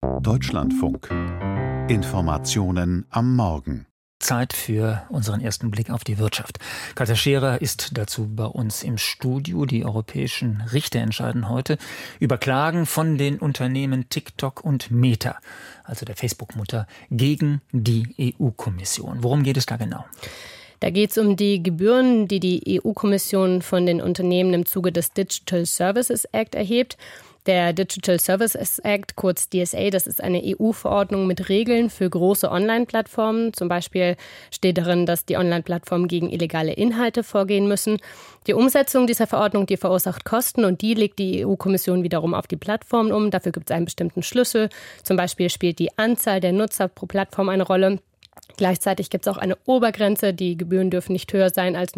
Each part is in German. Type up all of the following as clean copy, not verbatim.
Deutschlandfunk. Informationen am Morgen. Zeit für unseren ersten Blick auf die Wirtschaft. Katja Scherer ist dazu bei uns im Studio. Die europäischen Richter entscheiden heute über Klagen von den Unternehmen TikTok und Meta, also der Facebook-Mutter, gegen die EU-Kommission. Worum geht es da genau? Da geht es um die Gebühren, die die EU-Kommission von den Unternehmen im Zuge des Digital Services Act erhebt. Der Digital Services Act, kurz DSA, das ist eine EU-Verordnung mit Regeln für große Online-Plattformen. Zum Beispiel steht darin, dass die Online-Plattformen gegen illegale Inhalte vorgehen müssen. Die Umsetzung dieser Verordnung, die verursacht Kosten und die legt die EU-Kommission wiederum auf die Plattformen um. Dafür gibt es einen bestimmten Schlüssel. Zum Beispiel spielt die Anzahl der Nutzer pro Plattform eine Rolle. Gleichzeitig gibt es auch eine Obergrenze. Die Gebühren dürfen nicht höher sein als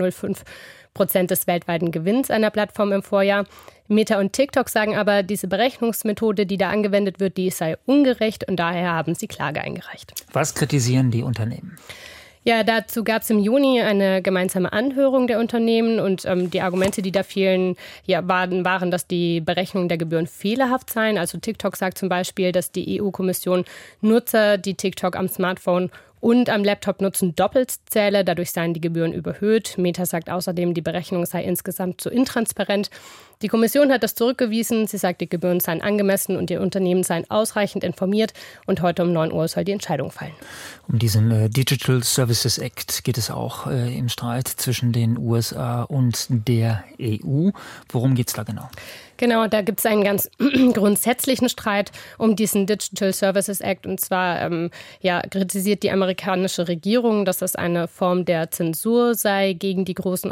0,05% des weltweiten Gewinns einer Plattform im Vorjahr. Meta und TikTok sagen aber, diese Berechnungsmethode, die da angewendet wird, die sei ungerecht und daher haben sie Klage eingereicht. Was kritisieren die Unternehmen? Ja, dazu gab es im Juni eine gemeinsame Anhörung der Unternehmen und die Argumente, die da fielen, waren, dass die Berechnungen der Gebühren fehlerhaft seien. Also TikTok sagt zum Beispiel, dass die EU-Kommission Nutzer, die TikTok am Smartphone und am Laptop nutzen, doppelt zähle. Dadurch seien die Gebühren überhöht. Meta sagt außerdem, die Berechnung sei insgesamt zu intransparent. Die Kommission hat das zurückgewiesen. Sie sagt, die Gebühren seien angemessen und die Unternehmen seien ausreichend informiert. Und heute um 9 Uhr soll die Entscheidung fallen. Um diesen Digital Services Act geht es auch im Streit zwischen den USA und der EU. Worum geht es da genau? Genau, da gibt es einen ganz grundsätzlichen Streit um diesen Digital Services Act. Und zwar kritisiert die amerikanische Regierung, dass das eine Form der Zensur sei gegen die großen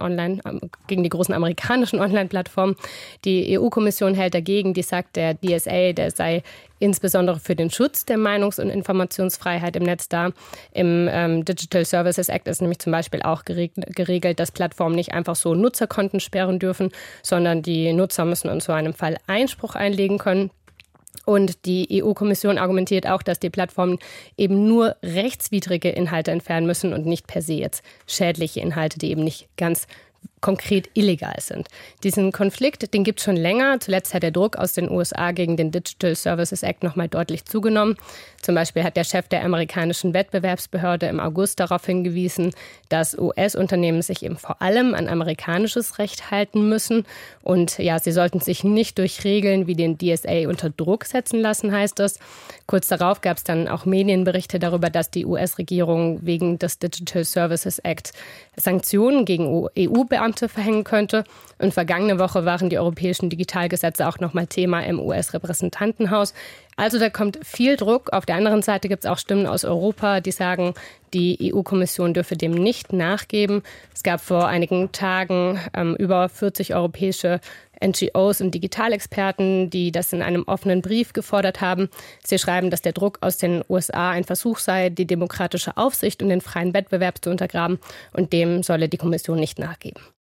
amerikanischen Online-Plattformen. Die EU-Kommission hält dagegen, die sagt, der DSA, der sei insbesondere für den Schutz der Meinungs- und Informationsfreiheit im Netz da. Im Digital Services Act ist nämlich zum Beispiel auch geregelt, dass Plattformen nicht einfach so Nutzerkonten sperren dürfen, sondern die Nutzer müssen in so einem Fall Einspruch einlegen können. Und die EU-Kommission argumentiert auch, dass die Plattformen eben nur rechtswidrige Inhalte entfernen müssen und nicht per se jetzt schädliche Inhalte, die eben nicht ganz konkret illegal sind. Diesen Konflikt, den gibt es schon länger. Zuletzt hat der Druck aus den USA gegen den Digital Services Act nochmal deutlich zugenommen. Zum Beispiel hat der Chef der amerikanischen Wettbewerbsbehörde im August darauf hingewiesen, dass US-Unternehmen sich eben vor allem an amerikanisches Recht halten müssen. Und ja, sie sollten sich nicht durch Regeln wie den DSA unter Druck setzen lassen, heißt es. Kurz darauf gab es dann auch Medienberichte darüber, dass die US-Regierung wegen des Digital Services Act Sanktionen gegen EU-Beamte verhängen könnte. Und vergangene Woche waren die europäischen Digitalgesetze auch nochmal Thema im US-Repräsentantenhaus. Also da kommt viel Druck. Auf der anderen Seite gibt es auch Stimmen aus Europa, die sagen, die EU-Kommission dürfe dem nicht nachgeben. Es gab vor einigen Tagen über 40 europäische NGOs und Digitalexperten, die das in einem offenen Brief gefordert haben. Sie schreiben, dass der Druck aus den USA ein Versuch sei, die demokratische Aufsicht und den freien Wettbewerb zu untergraben. Und dem solle die Kommission nicht nachgeben.